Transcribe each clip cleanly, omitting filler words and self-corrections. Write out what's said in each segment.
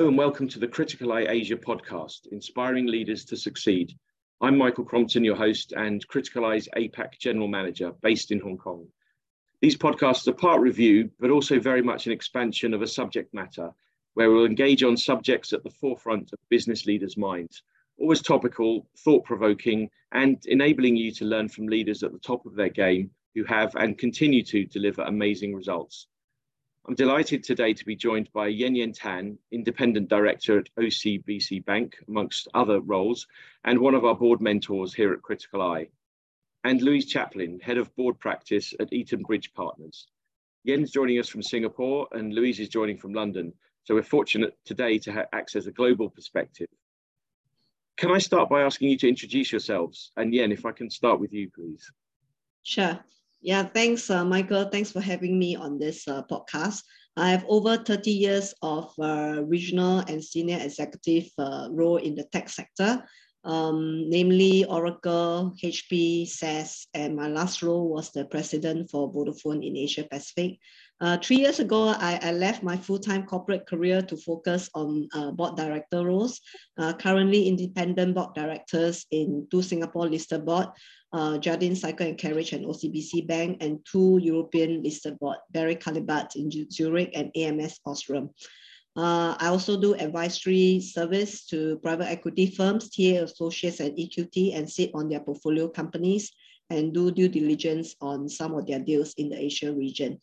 Hello and welcome to the Critical Eye Asia podcast, Inspiring Leaders to Succeed. I'm Michael Crompton, your host and Critical Eye's APAC General Manager based in Hong Kong. These podcasts are part review, but also very much an expansion of a subject matter where we'll engage on subjects at the forefront of business leaders' minds, always topical, thought-provoking, and enabling you to learn from leaders at the top of their game who have and continue to deliver amazing results. I'm delighted today to be joined by Yen Yen Tan, Independent Director at OCBC Bank, amongst other roles, and one of our board mentors here at Critical Eye, and Louise Chaplin, Head of Board Practice at Eaton Bridge Partners. Yen's joining us from Singapore and Louise is joining from London, so we're fortunate today to access a global perspective. Can I start by asking you to introduce yourselves? And Yen, if I can start with you, please. Sure. Yeah, thanks, Michael. Thanks for having me on this podcast. I have over 30 years of regional and senior executive role in the tech sector, namely Oracle, HP, SAS, and my last role was the president for Vodafone in Asia Pacific. 3 years ago, I left my full-time corporate career to focus on board director roles. Currently independent board directors in 2 Singapore listed board, Jardine Cycle and Carriage and OCBC Bank, and 2 European listed board, Barry Callebaut in Zurich and AMS Osram. I also do advisory service to private equity firms, TA Associates and EQT, and sit on their portfolio companies and do due diligence on some of their deals in the Asia region.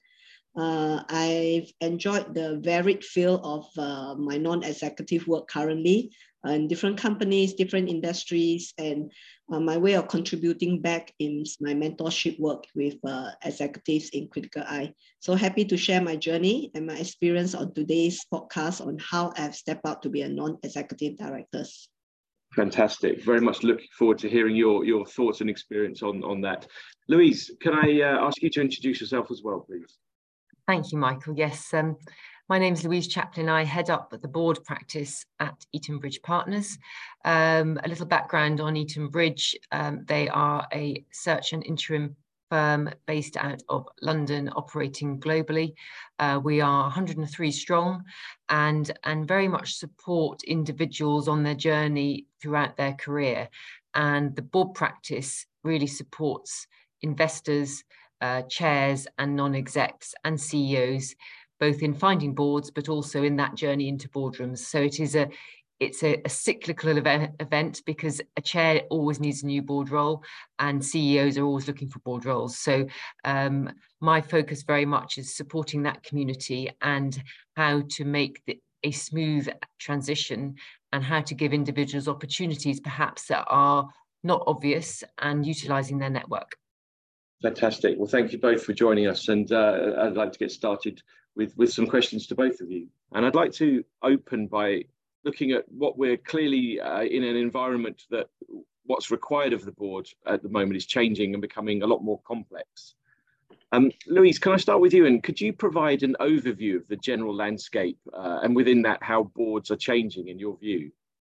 I've enjoyed the varied field of my non-executive work currently in different companies, different industries, and my way of contributing back in my mentorship work with executives in Critical Eye. So happy to share my journey and my experience on today's podcast on how I've stepped up to be a non-executive director. Fantastic. Very much looking forward to hearing your thoughts and experience on that. Louise, can I ask you to introduce yourself as well, please? Thank you, Michael. Yes, my name is Louise Chaplin. I head up the board practice at Eaton Bridge Partners. A little background on Eaton Bridge. They are a search and interim firm based out of London, operating globally. We are 103 strong and very much support individuals on their journey throughout their career. And the board practice really supports investors, chairs and non-execs and CEOs, both in finding boards, but also in that journey into boardrooms. So it's a cyclical event because a chair always needs a new board role and CEOs are always looking for board roles. So my focus very much is supporting that community and how to make a smooth transition and how to give individuals opportunities perhaps that are not obvious and utilising their network. Fantastic. Well, thank you both for joining us. And I'd like to get started with some questions to both of you. And I'd like to open by looking at what we're clearly in an environment that what's required of the board at the moment is changing and becoming a lot more complex. Louise, can I start with you? And could you provide an overview of the general landscape and within that, how boards are changing in your view?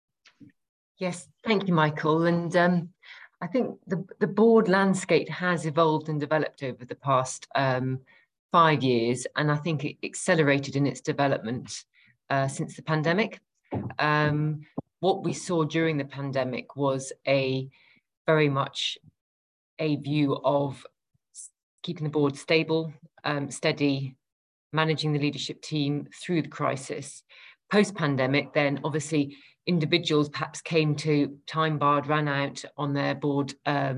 Yes, thank you, Michael. And I think the board landscape has evolved and developed over the past 5 years, and I think it accelerated in its development since the pandemic. What we saw during the pandemic was very much a view of keeping the board stable, steady, managing the leadership team through the crisis. Post-pandemic, then obviously individuals perhaps came to time barred, ran out on their board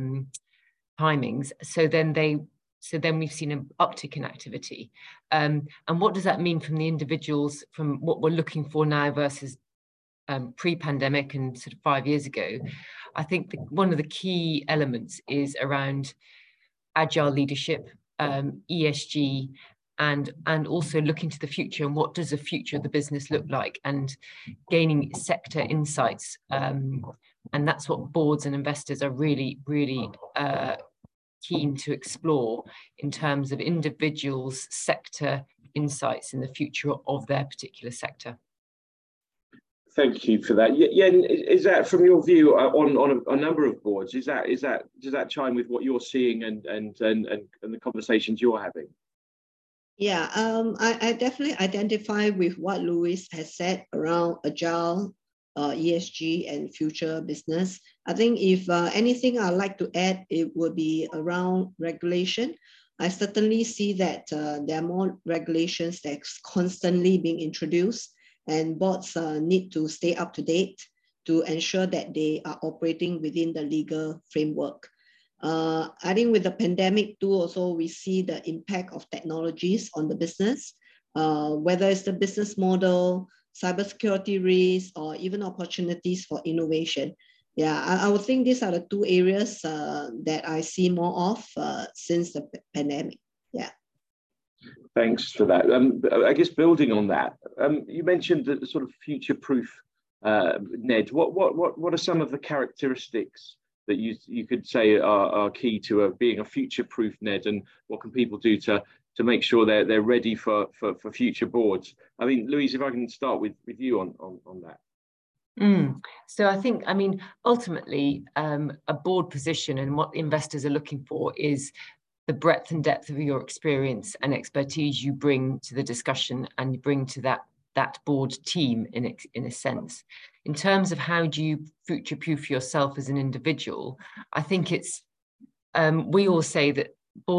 timings. So then we've seen an uptick in activity. And what does that mean from the individuals, from what we're looking for now versus pre-pandemic and sort of 5 years ago? I think one of the key elements is around agile leadership, ESG, and also looking to the future and what does the future of the business look like, and gaining sector insights. And that's what boards and investors are really keen to explore in terms of individuals' sector insights in the future of their particular sector. Thank you for that. Yen, is that from your view on a number of boards? Does that chime with what you're seeing and the conversations you're having? Yeah, I definitely identify with what Louis has said around agile, ESG, and future business. I think if anything I'd like to add, it would be around regulation. I certainly see that there are more regulations that's constantly being introduced, and boards need to stay up to date to ensure that they are operating within the legal framework. I think with the pandemic too, also we see the impact of technologies on the business, whether it's the business model, cybersecurity risks, or even opportunities for innovation. Yeah, I would think these are the two areas that I see more of since the pandemic. Yeah. Thanks for that. I guess building on that, you mentioned the sort of future-proof NED. What are some of the characteristics that you could say are key to being a future-proof NED, and what can people do to make sure they're ready for future boards? I mean, Louise, if I can start with you on that. So I think, I mean, ultimately, a board position and what investors are looking for is the breadth and depth of your experience and expertise you bring to the discussion and you bring to that board team in a sense. In terms of how do you future-proof yourself as an individual, I think it's, we all say that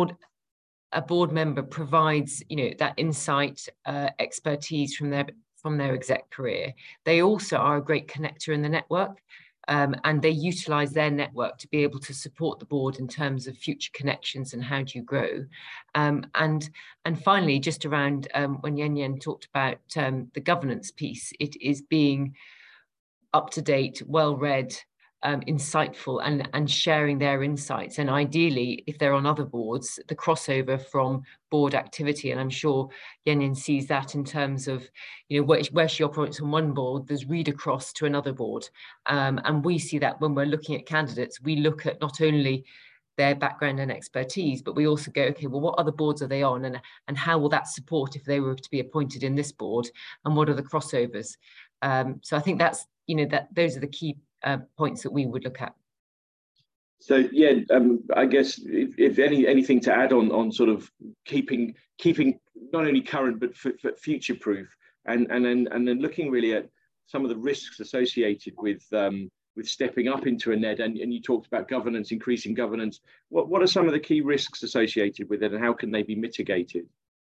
a board member provides, you know, that insight, expertise from their exec career. They also are a great connector in the network, and they utilize their network to be able to support the board in terms of future connections and how do you grow. And finally, just around when Yen talked about the governance piece, it is being up to date, well read, insightful, and sharing their insights. And ideally, if they're on other boards, the crossover from board activity. And I'm sure Yen sees that in terms of, you know, where she operates on one board, there's read across to another board. And we see that when we're looking at candidates, we look at not only their background and expertise, but we also go, okay, well, what other boards are they on, and how will that support if they were to be appointed in this board, and what are the crossovers? So I think that's, you know, those are the key points that we would look at. So yeah, I guess if anything to add on sort of keeping not only current but future proof, and then looking really at some of the risks associated with stepping up into a NED, and you talked about governance, increasing governance. What are some of the key risks associated with it, and how can they be mitigated?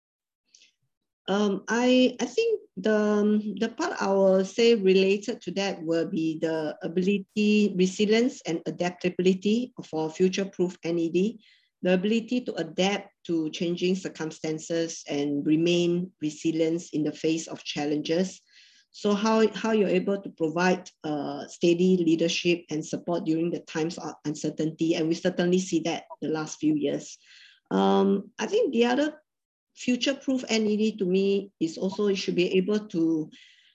I think the part I will say related to that will be the ability, resilience, and adaptability for future-proof NED. The ability to adapt to changing circumstances and remain resilient in the face of challenges. So how you're able to provide steady leadership and support during the times of uncertainty, and we certainly see that the last few years. I think the other future-proof NED to me is also you should be able to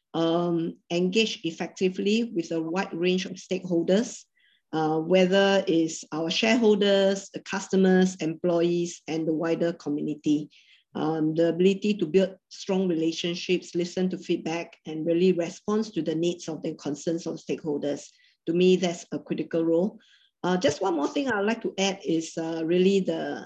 engage effectively with a wide range of stakeholders, whether it's our shareholders, the customers, employees, and the wider community. The ability to build strong relationships, listen to feedback, and really respond to the needs of the concerns of stakeholders. To me, that's a critical role. Just one more thing I'd like to add is really the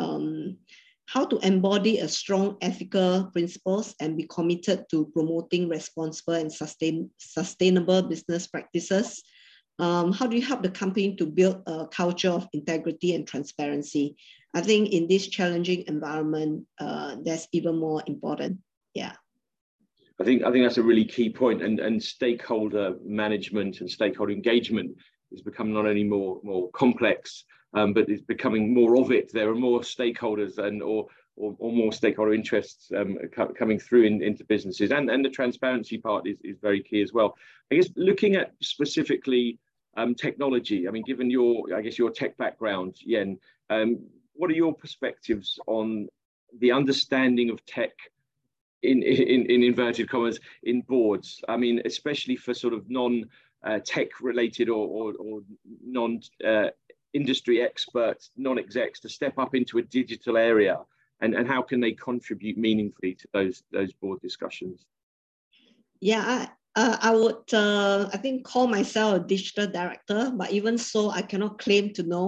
how to embody a strong ethical principles and be committed to promoting responsible and sustainable business practices. How do you help the company to build a culture of integrity and transparency? I think in this challenging environment, that's even more important. Yeah. I think that's a really key point, and stakeholder management and stakeholder engagement is becoming not only more complex, but it's becoming more of it. There are more stakeholders or more stakeholder interests coming through into businesses, and the transparency part is very key as well. I guess looking at specifically technology, I mean, given your tech background, Yen, what are your perspectives on the understanding of tech in inverted commas in boards? I mean, especially for sort of non-tech related or non industry experts, non-execs, to step up into a digital area, and how can they contribute meaningfully to those board discussions? Yeah, I would, I think, call myself a digital director, but even so, I cannot claim to know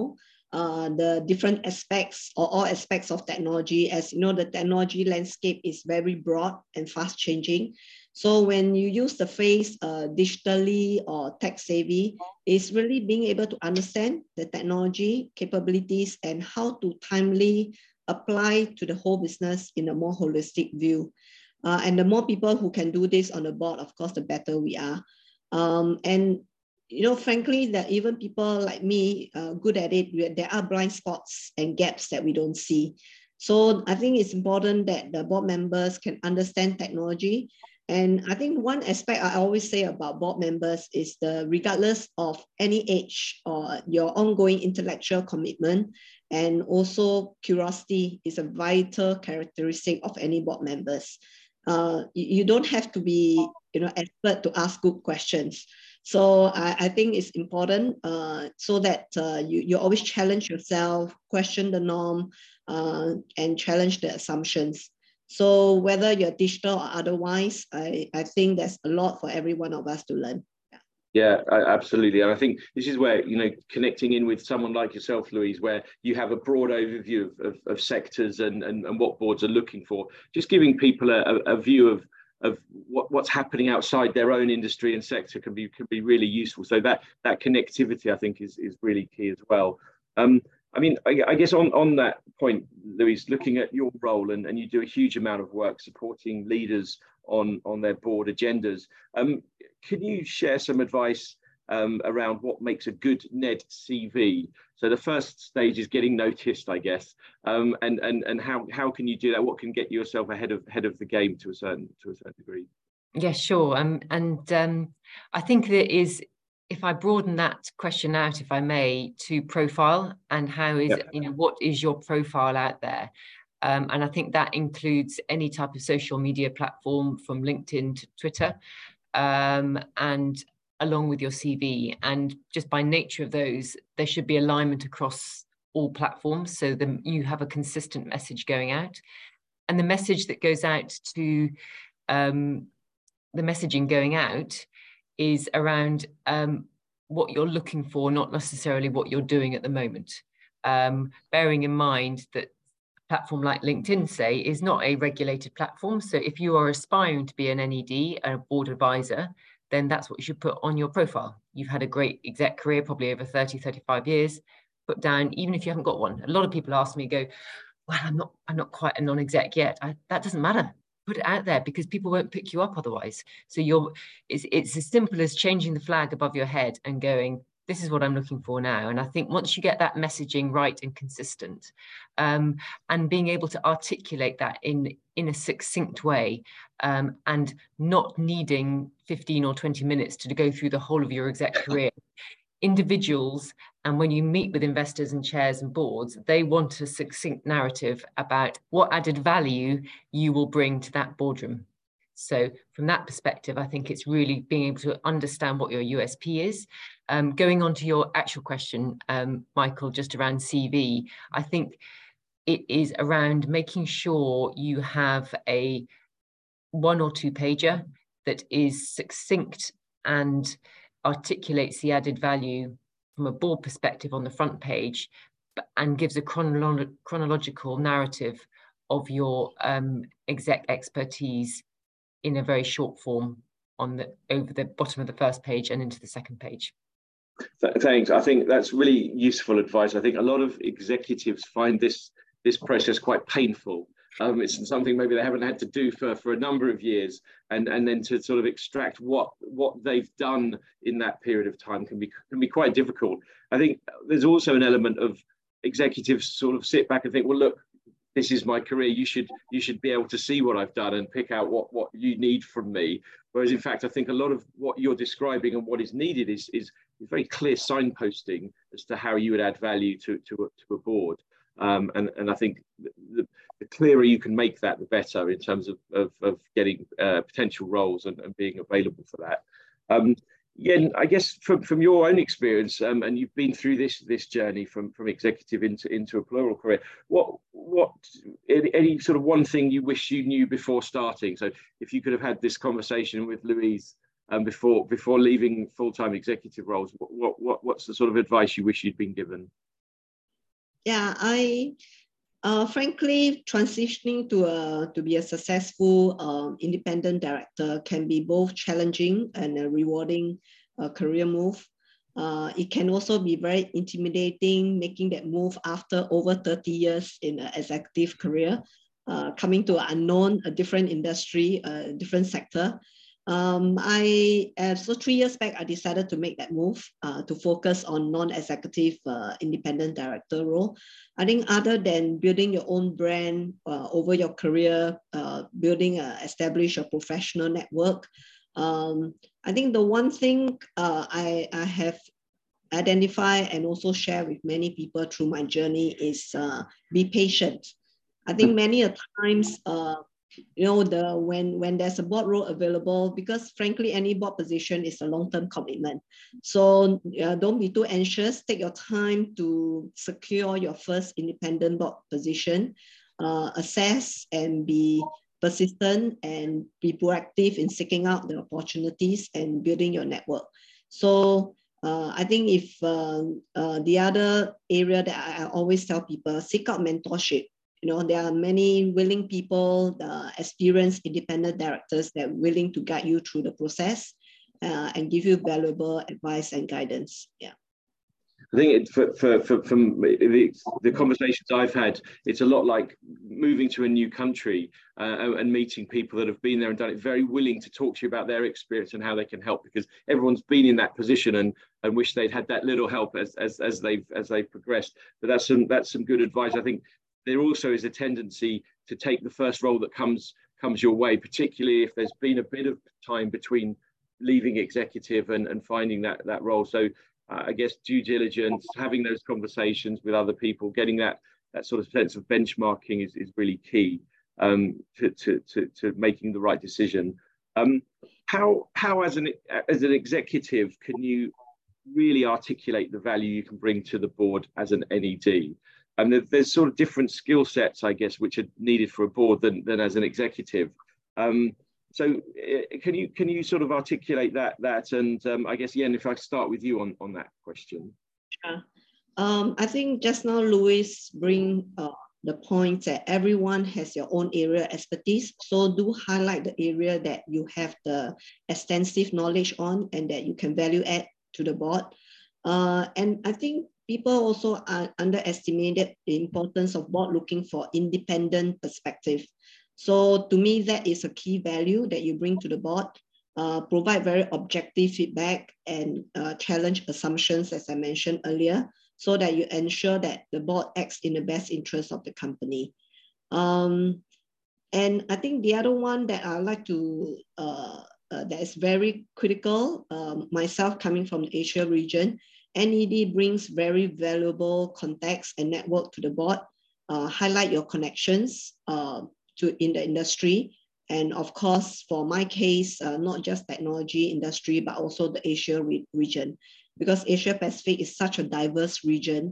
the different aspects or all aspects of technology. As you know, the technology landscape is very broad and fast changing. So when you use the phrase digitally or tech savvy, it's really being able to understand the technology capabilities and how to timely apply to the whole business in a more holistic view. And the more people who can do this on the board, of course, the better we are. And you know, frankly, that even people like me, good at it, there are blind spots and gaps that we don't see. So I think it's important that the board members can understand technology. And I think one aspect I always say about board members is regardless of any age or your ongoing intellectual commitment and also curiosity is a vital characteristic of any board members. You don't have to be, you know, expert to ask good questions. So I think it's important so that you always challenge yourself, question the norm, and challenge the assumptions. So whether you're digital or otherwise, I think there's a lot for every one of us to learn. Yeah, absolutely. And I think this is where, you know, connecting in with someone like yourself, Louise, where you have a broad overview of sectors and what boards are looking for, just giving people a view of what's happening outside their own industry and sector can be really useful. So that connectivity, I think, is really key as well. I mean, I guess on that point, Louise, looking at your role, and you do a huge amount of work supporting leaders on their board agendas. Can you share some advice around what makes a good NED CV? So the first stage is getting noticed, I guess, and how can you do that? What can get yourself ahead of the game to a certain degree? Yeah, sure. I think there is, if I broaden that question out, if I may, to profile and how is, you know, what is your profile out there? And I think that includes any type of social media platform from LinkedIn to Twitter, and along with your CV. And just by nature of those, there should be alignment across all platforms so that you have a consistent message going out. And the message that goes out to the messaging going out is around what you're looking for, not necessarily what you're doing at the moment. Bearing in mind that a platform like LinkedIn, say, is not a regulated platform. So if you are aspiring to be an NED, a board advisor, then that's what you should put on your profile. You've had a great exec career, probably over 30, 35 years. Put down, even if you haven't got one. A lot of people ask me, go, well, I'm not quite a non-exec yet. That doesn't matter. Put it out there because people won't pick you up otherwise. So it's as simple as changing the flag above your head and going, this is what I'm looking for now. And I think once you get that messaging right and consistent, and being able to articulate that in a succinct way, and not needing 15 or 20 minutes to go through the whole of your exec career. Individuals, and when you meet with investors and chairs and boards, they want a succinct narrative about what added value you will bring to that boardroom. So from that perspective, I think it's really being able to understand what your USP is. Going on to your actual question, Michael, just around CV, I think it is around making sure you have a 1 or 2 pager that is succinct and articulates the added value from a board perspective on the front page, and gives a chronological narrative of your exec expertise in a very short form over the bottom of the first page and into the second page. Thanks. I think that's really useful advice. I think a lot of executives find this process quite painful. It's something maybe they haven't had to do for a number of years, and then to sort of extract what they've done in that period of time can be quite difficult. I think there's also an element of executives sort of sit back and think, well, look, this is my career. You should be able to see what I've done and pick out what you need from me. Whereas in fact, I think a lot of what you're describing and what is needed is very clear signposting as to how you would add value to a board. And I think the clearer you can make that, the better in terms of getting potential roles and being available for that. Yeah, I guess from your own experience, and you've been through this journey from executive into a plural career, what any sort of one thing you wish you knew before starting? So if you could have had this conversation with Louise before leaving full-time executive roles, what's the sort of advice you wish you'd been given? Yeah, frankly, transitioning to be a successful independent director can be both challenging and a rewarding career move. It can also be very intimidating, making that move after over 30 years in an executive career, coming to an unknown, a different industry, a different sector. So 3 years back, I decided to make that move to focus on non-executive independent director role. I think other than building your own brand over your career, establish a professional network, I think the one thing I have identified and also share with many people through my journey is be patient. I think many a times, when there's a board role available, because frankly, any board position is a long-term commitment. So don't be too anxious. Take your time to secure your first independent board position, assess and be persistent and be proactive in seeking out the opportunities and building your network. So I think if the other area that I always tell people, seek out mentorship. There are many willing people, experienced independent directors that are willing to guide you through the process and give you valuable advice and guidance. Yeah. I think from the conversations I've had, it's a lot like moving to a new country and meeting people that have been there and done it, very willing to talk to you about their experience and how they can help, because everyone's been in that position and wish they'd had that little help as they've progressed. But that's some good advice. I think there also is a tendency to take the first role that comes your way, particularly if there's been a bit of time between leaving executive and finding that role. So I guess due diligence, having those conversations with other people, getting that sort of sense of benchmarking is really key to making the right decision. How as an executive can you really articulate the value you can bring to the board as an NED? And there's sort of different skill sets, I guess, which are needed for a board than as an executive. So can you sort of articulate that? And I guess, Yen, if I start with you on that question. Sure. I think just now Louis bring the point that everyone has your own area of expertise. So do highlight the area that you have the extensive knowledge on and that you can value add to the board. And I think people also underestimated the importance of board looking for independent perspective. So to me, that is a key value that you bring to the board, provide very objective feedback and challenge assumptions, as I mentioned earlier, so that you ensure that the board acts in the best interest of the company. And I think the other one that I like to, that is very critical, myself coming from the Asia region, NED brings very valuable contacts and network to the board, highlight your connections in the industry. And of course, for my case, not just technology industry, but also the Asia region, because Asia Pacific is such a diverse region.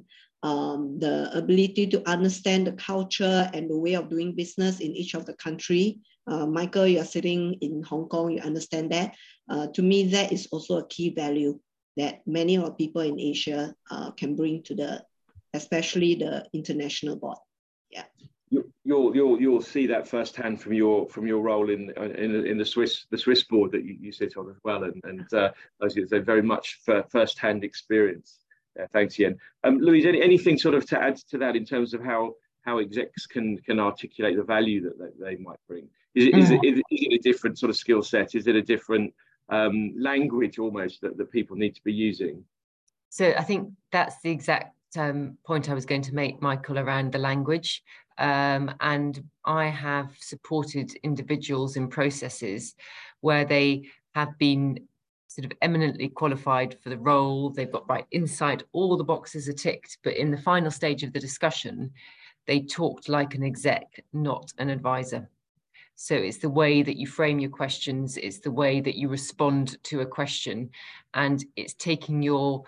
The ability to understand the culture and the way of doing business in each of the country. Michael, you're sitting in Hong Kong, you understand that. To me, that is also a key value that many of the people in Asia can bring to especially the international board. Yeah. You'll see that firsthand from your role in the Swiss board that you sit on as well, and as you say, very much firsthand experience. Thanks, Yen. Louise, anything sort of to add to that in terms of how execs can articulate the value that they might bring? Is it a different sort of skill set? Is it a different language almost that people need to be using? So I think that's the exact point I was going to make, Michael, around the language. And I have supported individuals in processes where they have been sort of eminently qualified for the role. They've got right insight, all the boxes are ticked, but in the final stage of the discussion, they talked like an exec, not an advisor. So it's the way that you frame your questions, it's the way that you respond to a question, and it's taking your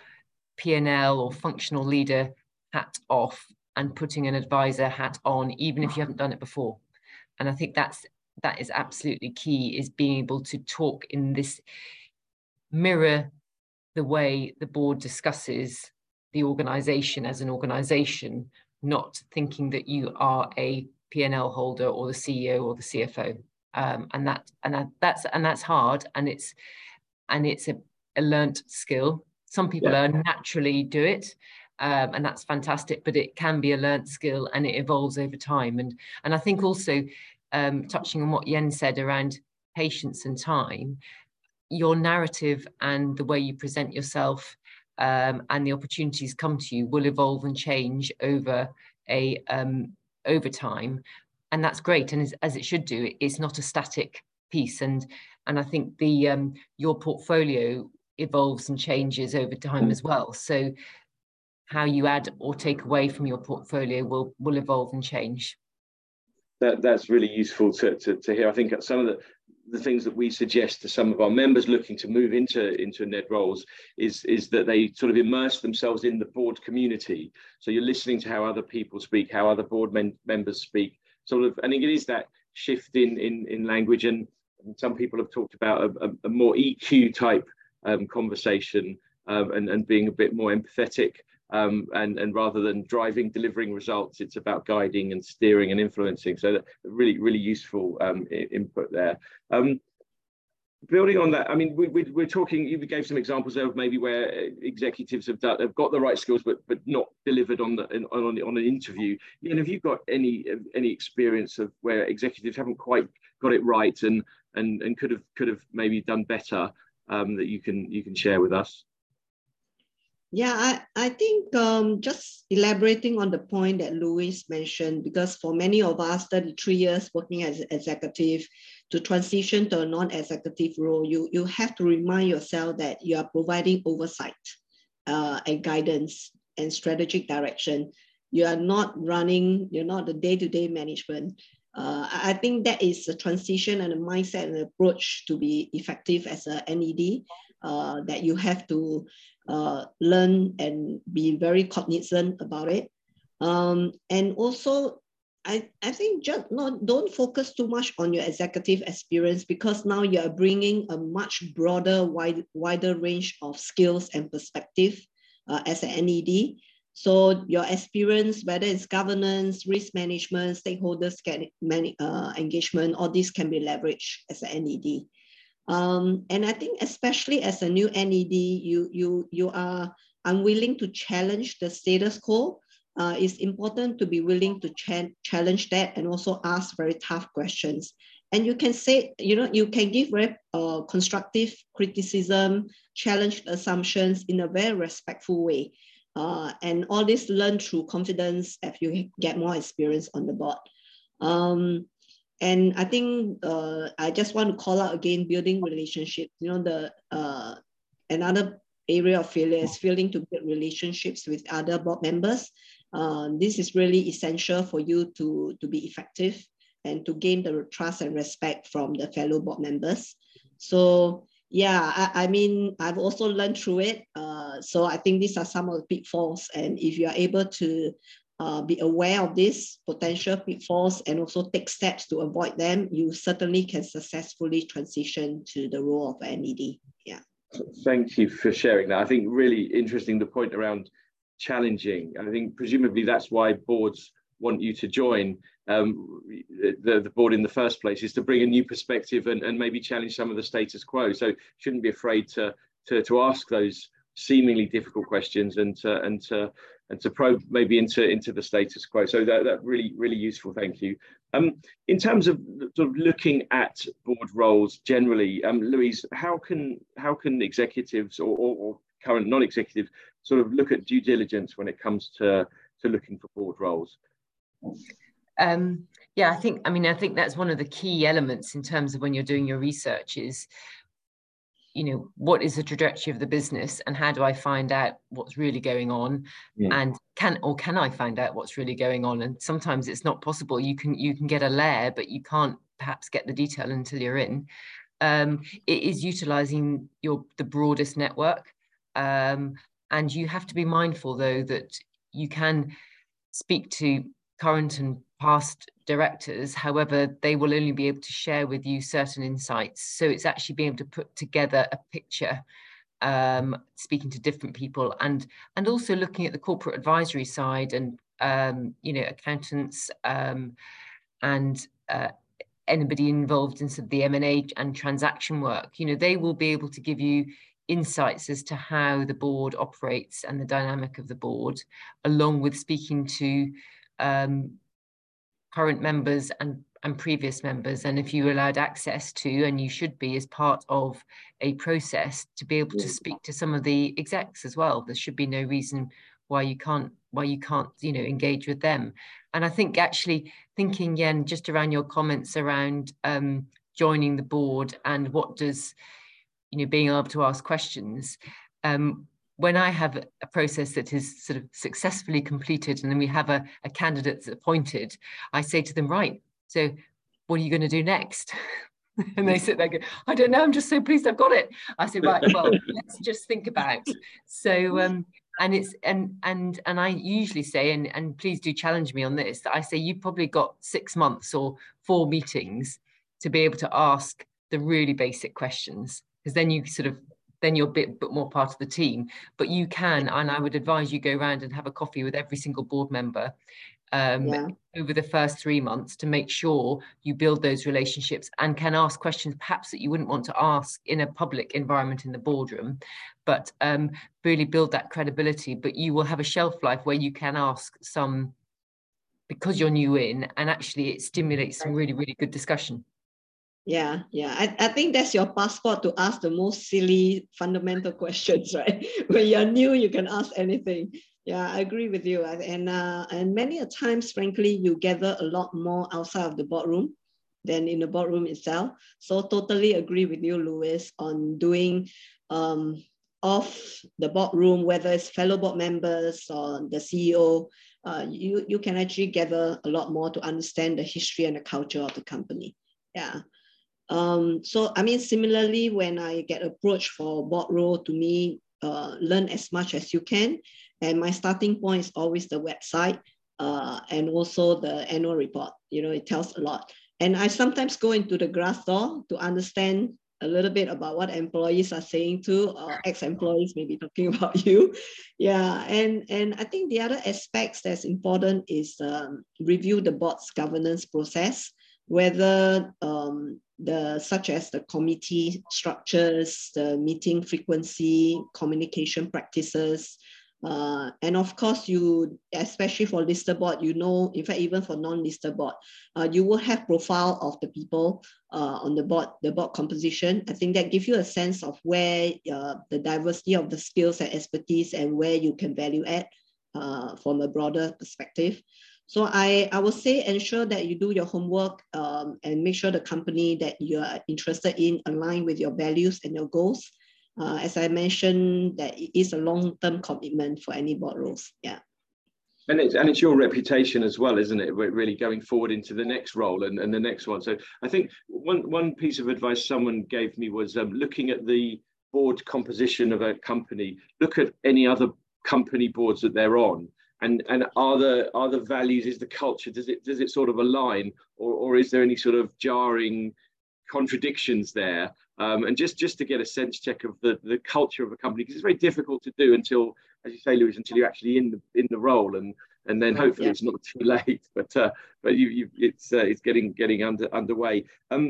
P&L or functional leader hat off and putting an advisor hat on, even if you haven't done it before. And I think that is absolutely key, is being able to talk in this, mirror the way the board discusses the organization as an organization, not thinking that you are a P&L holder or the CEO or the CFO. That's hard, and it's a learnt skill. Some people naturally do it, and that's fantastic, but it can be a learnt skill and it evolves over time. And I think also, touching on what Yen said around patience and time, your narrative and the way you present yourself and the opportunities come to you will evolve and change over time, and that's great. And as it should do, it's not a static piece. And I think your portfolio evolves and changes over time as well. So how you add or take away from your portfolio will evolve and change. That's really useful to hear. I think some of the things that we suggest to some of our members looking to move into NED roles is that they sort of immerse themselves in the board community. So you're listening to how other people speak, how other board members speak. Sort of, I think it is that shift in language, and some people have talked about a more EQ type conversation, and being a bit more empathetic. And rather than driving, delivering results, it's about guiding and steering and influencing. So that really, really useful input there. Building on that, I mean, we're talking, you gave some examples there of maybe where executives have got the right skills, but not delivered on an interview. You know, have you got any experience of where executives haven't quite got it right and could have maybe done better, that you can share with us? Yeah, I think just elaborating on the point that Louis mentioned, because for many of us, 33 years working as an executive, to transition to a non-executive role, you have to remind yourself that you are providing oversight and guidance and strategic direction. You are not you're not the day-to-day management. I think that is a transition and a mindset and approach to be effective as a NED, that you have to learn and be very cognizant about it. And also, I think just don't focus too much on your executive experience, because now you're bringing a much broader, wider range of skills and perspective as an NED. So your experience, whether it's governance, risk management, stakeholders engagement, all this can be leveraged as an NED. And I think especially as a new NED, you are unwilling to challenge the status quo. It's important to be willing to challenge that and also ask very tough questions. And you can say, you can give very constructive criticism, challenge assumptions in a very respectful way. And all this learned through confidence as you get more experience on the board. And I think I just want to call out again, building relationships. Another area of failure is failing to build relationships with other board members. This is really essential for you to be effective and to gain the trust and respect from the fellow board members. So yeah, I mean, I've also learned through it. So I think these are some of the pitfalls. And if you are able to be aware of these potential pitfalls and also take steps to avoid them, you certainly can successfully transition to the role of an NED. Yeah. Thank you for sharing that. I think really interesting, the point around challenging. I think presumably that's why boards want you to join the board in the first place, is to bring a new perspective and maybe challenge some of the status quo. So shouldn't be afraid to ask those seemingly difficult questions and to probe maybe into the status quo. So that really, really useful. Thank you. In terms of sort of looking at board roles generally, Louise, how can executives or current non-executives sort of look at due diligence when it comes to looking for board roles? Yeah, I think that's one of the key elements in terms of when you're doing your research is, what is the trajectory of the business and how do I find out what's really going on? Yeah. And can I find out what's really going on? And sometimes it's not possible. You can get a layer, but you can't perhaps get the detail until you're in. It is utilizing the broadest network. And you have to be mindful, though, that you can speak to current and past directors. However, they will only be able to share with you certain insights. So it's actually being able to put together a picture, speaking to different people and also looking at the corporate advisory side and you know, accountants and anybody involved in sort of the M&A and transaction work. You know, they will be able to give you insights as to how the board operates and the dynamic of the board, along with speaking to current members and previous members. And if you're allowed access to, and you should be as part of a process, to be able to speak to some of the execs as well. There should be no reason why you can't, you know, engage with them. And I think actually thinking, Yen, just around your comments around joining the board and what does, you know, being able to ask questions. When I have a process that is sort of successfully completed and then we have a candidate that's appointed, I say to them, right, so what are you going to do next? And they sit there and go, I don't know, I'm just so pleased I've got it. I say, right, well, let's just think about. So, and it's, and I usually say, and please do challenge me on this, that I say, you've probably got 6 months or 4 meetings to be able to ask the really basic questions, because then you sort of, then you're a bit more part of the team. But you can, and I would advise you go around and have a coffee with every single board member over the first 3 months to make sure you build those relationships and can ask questions perhaps that you wouldn't want to ask in a public environment in the boardroom, but really build that credibility. But you will have a shelf life where you can ask some, because you're new in, and actually it stimulates some really, really good discussion. Yeah. I think that's your passport to ask the most silly fundamental questions, right? When you're new, you can ask anything. Yeah, I agree with you. And many a times, frankly, you gather a lot more outside of the boardroom than in the boardroom itself. So totally agree with you, Louis, on doing off the boardroom, whether it's fellow board members or the CEO, you can actually gather a lot more to understand the history and the culture of the company. Yeah. So, I mean, similarly, when I get approached for board role, to me, learn as much as you can. And my starting point is always the website and also the annual report. You know, it tells a lot. And I sometimes go into the Glassdoor to understand a little bit about what employees are saying to, or ex-employees may be talking about you. Yeah, and I think the other aspects that's important is review the board's governance process, whether such as the committee structures, the meeting frequency, communication practices, and of course, you, especially for listed board, you know, in fact, even for non-listed board, you will have profile of the people on the board composition. I think that gives you a sense of where the diversity of the skills and expertise and where you can value add from a broader perspective. So I would say ensure that you do your homework and make sure the company that you are interested in align with your values and your goals. As I mentioned, that it is a long-term commitment for any board roles. Yeah. And it's your reputation as well, isn't it? We're really going forward into the next role and the next one. So I think one piece of advice someone gave me was looking at the board composition of a company, look at any other company boards that they're on. And are the values, is the culture, does it sort of align, or is there any sort of jarring contradictions there? And just to get a sense check of the culture of a company, because it's very difficult to do until, as you say, Louise, until you're actually in the role, and then hopefully it's not too late. But it's getting underway.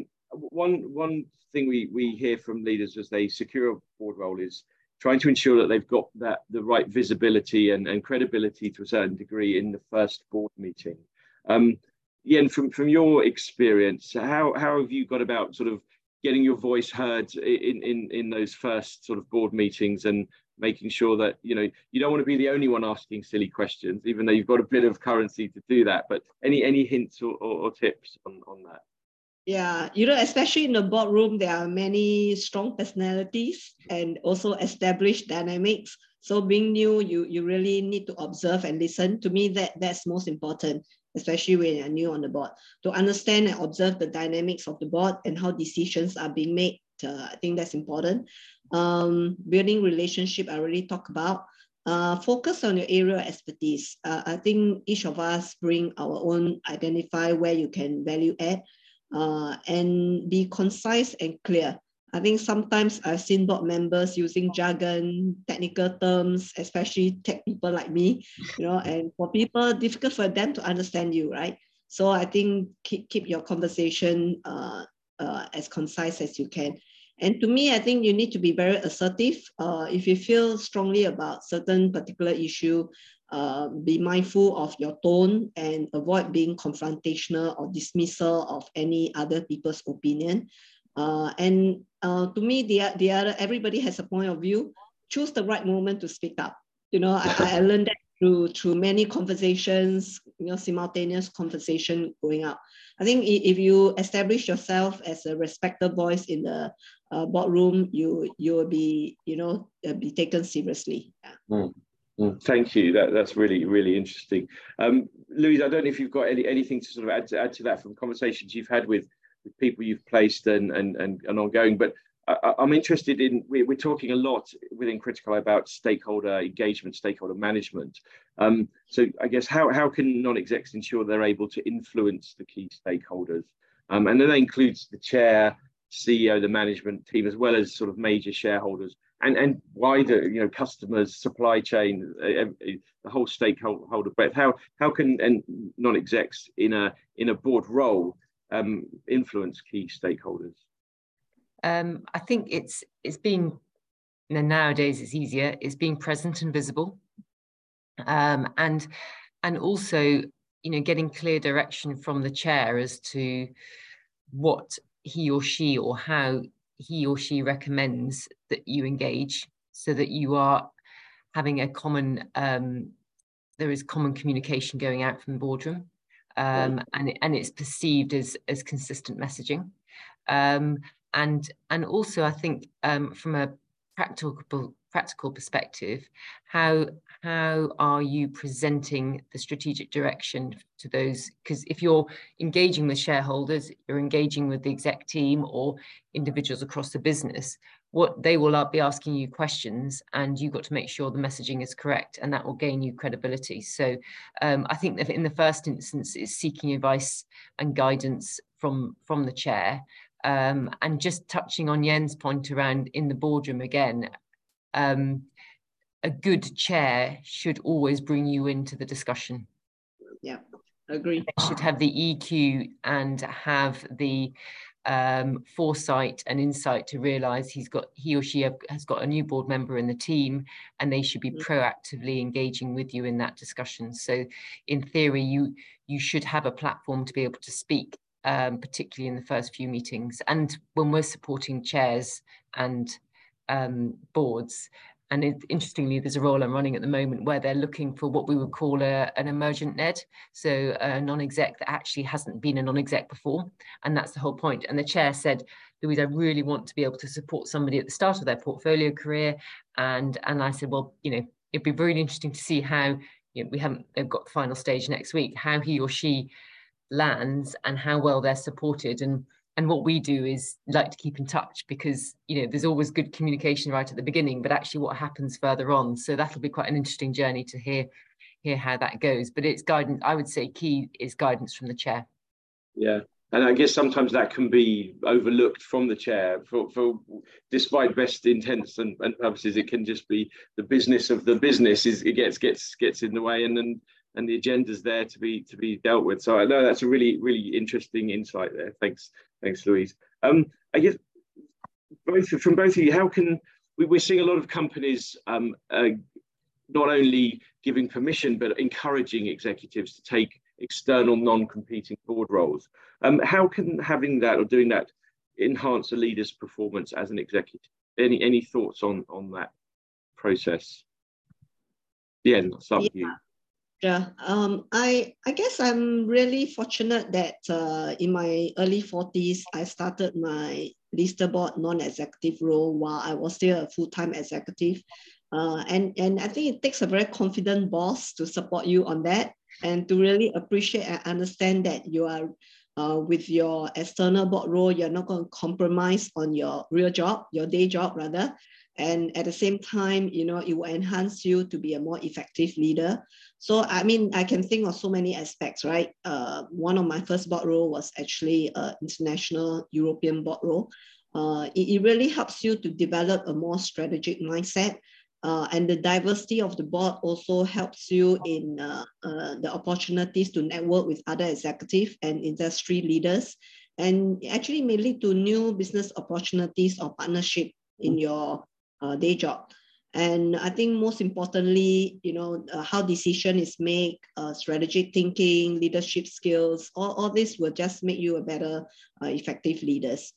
One thing we hear from leaders as they secure a board role is trying to ensure that they've got the right visibility and credibility to a certain degree in the first board meeting. Yen, from your experience, how have you got about sort of getting your voice heard in those first sort of board meetings, and making sure that, you know, you don't want to be the only one asking silly questions, even though you've got a bit of currency to do that, but any hints or tips on that? Yeah, you know, especially in the boardroom, there are many strong personalities and also established dynamics. So being new, you really need to observe and listen. To me, that's most important, especially when you're new on the board, to understand and observe the dynamics of the board and how decisions are being made. I think that's important. Building relationship, I already talked about. Focus on your area of expertise. I think each of us bring our own, identify where you can value add. And be concise and clear. I think sometimes I've seen board members using jargon, technical terms, especially tech people like me, and for people, difficult for them to understand you, right? So I think keep your conversation as concise as you can. And to me, I think you need to be very assertive. If you feel strongly about certain particular issue, be mindful of your tone and avoid being confrontational or dismissal of any other people's opinion. And to me, the other, everybody has a point of view. Choose the right moment to speak up. I learned that through many conversations, simultaneous conversation going out. I think if you establish yourself as a respected voice in the boardroom, you will be, be taken seriously. Yeah. Thank you. That's really, really interesting. Louise, I don't know if you've got anything to sort of add to that from conversations you've had with people you've placed and ongoing, but I'm interested in, we're talking a lot within Critical Eye about stakeholder engagement, stakeholder management. So I guess how can non-execs ensure they're able to influence the key stakeholders? And then that includes the chair, CEO, the management team, as well as sort of major shareholders and wider, customers, supply chain, the whole stakeholder breadth. How can non-execs in a board role influence key stakeholders? I think it's being, nowadays it's easier. It's being present and visible, and also getting clear direction from the chair as to what he or she or how he or she recommends that you engage, so that you are having a common there is common communication going out from the boardroom, and it's perceived as consistent messaging. And also, I think from a practical perspective, how are you presenting the strategic direction to those? Because if you're engaging with shareholders, you're engaging with the exec team or individuals across the business, what they will be asking you questions, and you've got to make sure the messaging is correct, and that will gain you credibility. So I think that in the first instance is seeking advice and guidance from the chair. And just touching on Jens' point around in the boardroom again, a good chair should always bring you into the discussion. Yeah, agree. They should have the EQ and have the foresight and insight to realise he or she has got a new board member in the team, and they should be proactively engaging with you in that discussion. So in theory, you should have a platform to be able to speak, particularly in the first few meetings. And when we're supporting chairs and boards, and interestingly, there's a role I'm running at the moment where they're looking for what we would call an emergent NED, so a non-exec that actually hasn't been a non-exec before, and that's the whole point. And the chair said, Louise, I really want to be able to support somebody at the start of their portfolio career, and I said, well, it'd be really interesting to see how, they've got the final stage next week, how he or she lands and how well they're supported. And what we do is like to keep in touch, because there's always good communication right at the beginning, but actually what happens further on. So that'll be quite an interesting journey to hear how that goes. But it's guidance. I would say key is guidance from the chair. Yeah, and I guess sometimes that can be overlooked from the chair. For despite best intents and purposes, it can just be the business of the business it gets in the way, and the agenda's there to be dealt with. So I know that's a really, really interesting insight there. Thanks, Louise. I guess from both of you, how can we're seeing a lot of companies not only giving permission but encouraging executives to take external non-competing board roles. How can having that or doing that enhance a leader's performance as an executive? Any thoughts on that process? Yeah, I'll start with you. Yeah, I guess I'm really fortunate that in my early 40s, I started my listed board non-executive role while I was still a full-time executive. And I think it takes a very confident boss to support you on that, and to really appreciate and understand that you are with your external board role, you're not going to compromise on your real job, your day job rather. And at the same time, it will enhance you to be a more effective leader. So, I mean, I can think of so many aspects, right? One of my first board role was actually an international European board role. It really helps you to develop a more strategic mindset. And the diversity of the board also helps you in the opportunities to network with other executive and industry leaders, and actually may lead to new business opportunities or partnership in your day job. And I think most importantly, how decision is made, strategic thinking, leadership skills, all this will just make you a better, effective leaders.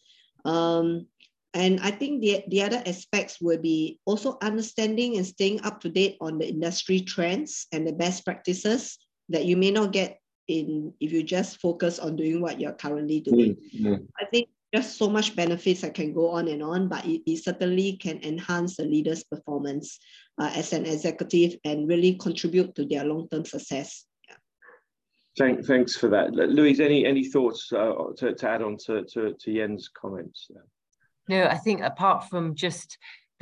And I think the other aspects will be also understanding and staying up to date on the industry trends and the best practices that you may not get if you just focus on doing what you're currently doing. Mm-hmm. I think just so much benefits. I can go on and on, but it certainly can enhance the leader's performance as an executive and really contribute to their long-term success. Yeah. Thanks for that. Louise, any thoughts to add on to Jens' comments? No, I think apart from just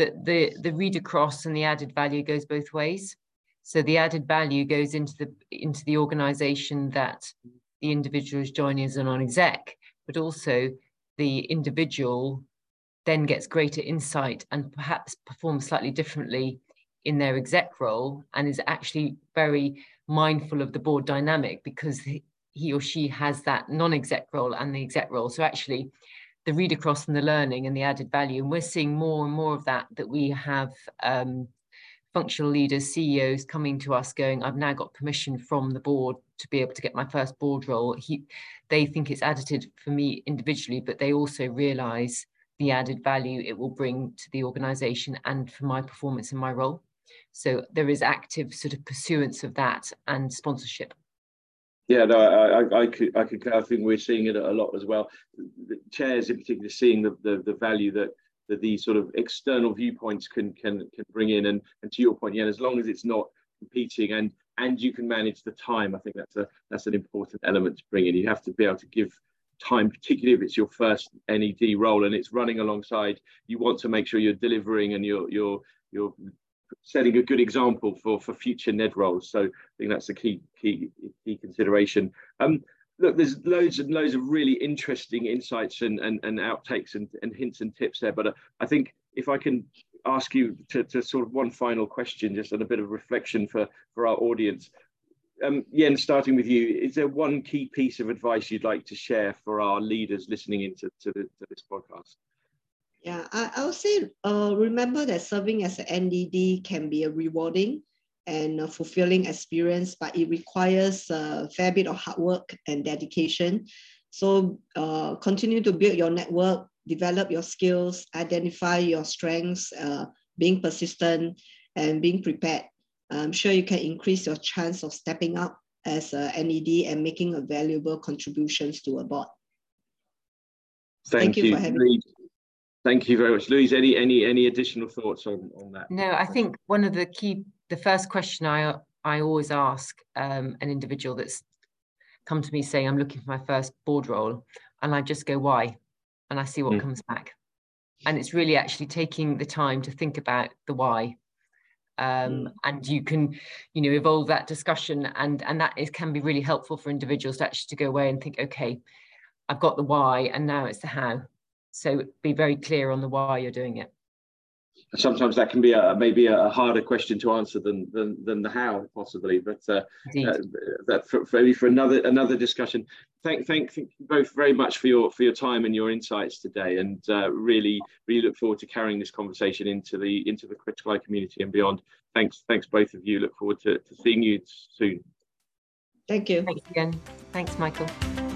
the read across and the added value goes both ways. So the added value goes into the organisation that the individual is joining as a non-exec, but also the individual then gets greater insight and perhaps performs slightly differently in their exec role, and is actually very mindful of the board dynamic because he or she has that non-exec role and the exec role. So actually the read across and the learning and the added value, and we're seeing more and more of that we have functional leaders, CEOs coming to us going, I've now got permission from the board to be able to get my first board role. They think it's additive for me individually, but they also realise the added value it will bring to the organisation and for my performance in my role. So there is active sort of pursuance of that and sponsorship. Yeah, no, I think we're seeing it a lot as well. The chairs in particular seeing the value that these sort of external viewpoints can bring in, and to your point, yeah, as long as it's not competing and you can manage the time, I think that's an important element to bring in. You have to be able to give time, particularly if it's your first NED role and it's running alongside. You want to make sure you're delivering and you're setting a good example for future NED roles. So I think that's a key consideration. Look, there's loads and loads of really interesting insights and outtakes and hints and tips there. But I think if I can ask you to sort of one final question, just on a bit of reflection for our audience. Jens, starting with you, is there one key piece of advice you'd like to share for our leaders listening into this podcast? Yeah, I would say remember that serving as an NED can be a rewarding and a fulfilling experience, but it requires a fair bit of hard work and dedication. So continue to build your network, develop your skills, identify your strengths, being persistent and being prepared. I'm sure you can increase your chance of stepping up as a NED and making a valuable contributions to a board. Thank you for having me. Thank you very much. Louise, any additional thoughts on that? No, I think one of the first question I always ask an individual that's come to me saying, I'm looking for my first board role, and I just go, why? And I see what comes back. And it's really actually taking the time to think about the why. And you can, evolve that discussion, and that can be really helpful for individuals to actually go away and think, okay, I've got the why, and now it's the how. So be very clear on the why you're doing it. Sometimes that can be maybe a harder question to answer than the how, possibly, but that for another discussion. Thank you both very much for your time and your insights today, and really look forward to carrying this conversation into the Critical Eye community and beyond. Thanks both of you. Look forward to seeing you soon. Thank you. Thanks again. Thanks, Michael.